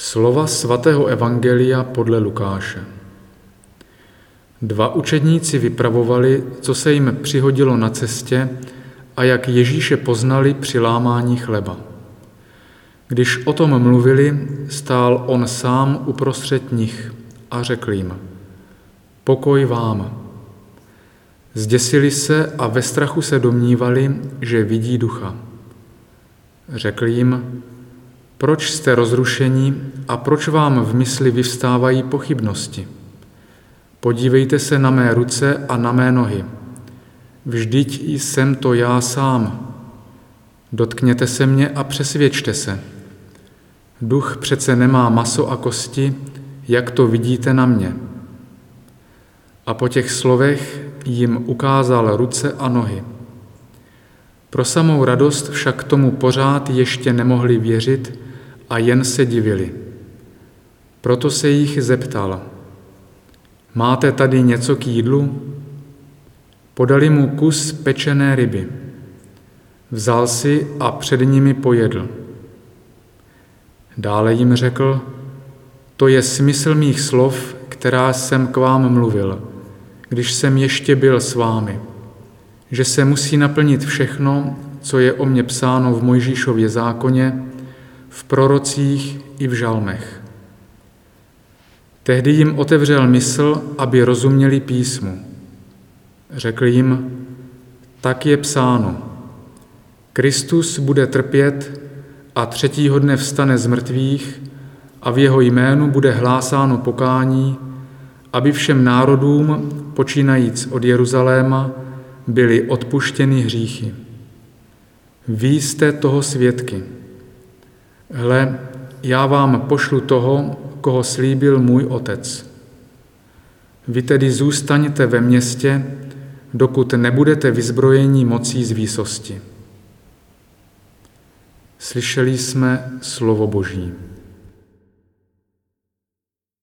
Slova svatého evangelia podle Lukáše. 2 učedníci vypravovali, co se jim přihodilo na cestě a jak Ježíše poznali při lámání chleba. Když o tom mluvili, stál on sám uprostřed nich a řekl jim: Pokoj vám. Zděsili se a ve strachu se domnívali, že vidí ducha. Řekl jim: Proč jste rozrušení a proč vám v mysli vyvstávají pochybnosti? Podívejte se na mé ruce a na mé nohy. Vždyť jsem to já sám. Dotkněte se mě a přesvědčte se. Duch přece nemá maso a kosti, jak to vidíte na mě. A po těch slovech jim ukázal ruce a nohy. Pro samou radost však tomu pořád ještě nemohli věřit a jen se divili. Proto se jich zeptal: Máte tady něco k jídlu? Podali mu kus pečené ryby. Vzal si a před nimi pojedl. Dále jim řekl: To je smysl mých slov, která jsem k vám mluvil, když jsem ještě byl s vámi, že se musí naplnit všechno, co je o mně psáno v Mojžíšově zákoně, v prorocích i v žalmech. Tehdy jim otevřel mysl, aby rozuměli písmu. Řekl jim: Tak je psáno. Kristus bude trpět a 3. dne vstane z mrtvých a v jeho jménu bude hlásáno pokání, aby všem národům, počínajíc od Jeruzaléma, byly odpuštěny hříchy. Vy jste toho svědky. Hle, já vám pošlu toho, koho slíbil můj Otec. Vy tedy zůstaňte ve městě, dokud nebudete vyzbrojeni mocí z výsosti. Slyšeli jsme slovo Boží.